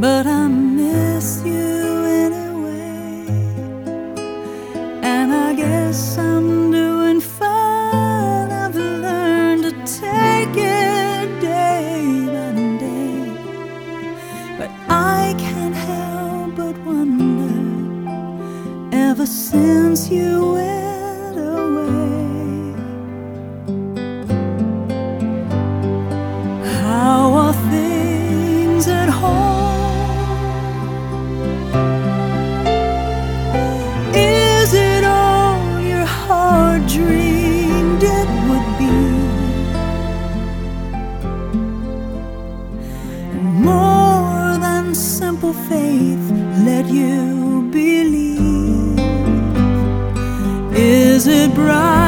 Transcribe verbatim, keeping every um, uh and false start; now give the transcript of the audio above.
but I miss you anyway. And I guess I'm doing fine. I've learned to take it day by day, but I can't help but wonder, ever since you went away, how are things at home? Is it all your heart dreamed it would be? And more than simple faith let you believe? Is it bright?